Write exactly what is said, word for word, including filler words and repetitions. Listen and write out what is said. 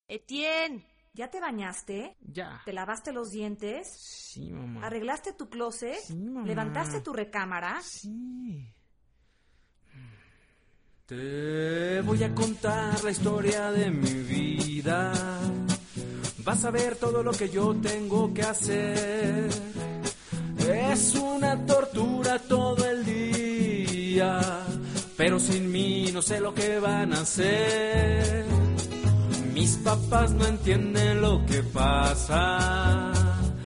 Etienne, ¿ya te bañaste? Ya. ¿Te lavaste los dientes? Sí, mamá. ¿Arreglaste tu closet? Sí, mamá. ¿Levantaste tu recámara? Sí. Te voy a contar la historia de mi vida. Vas a ver todo lo que yo tengo que hacer. Es una tortura todo el día, pero sin mí no sé lo que van a hacer. Mis papás no entienden lo que pasa.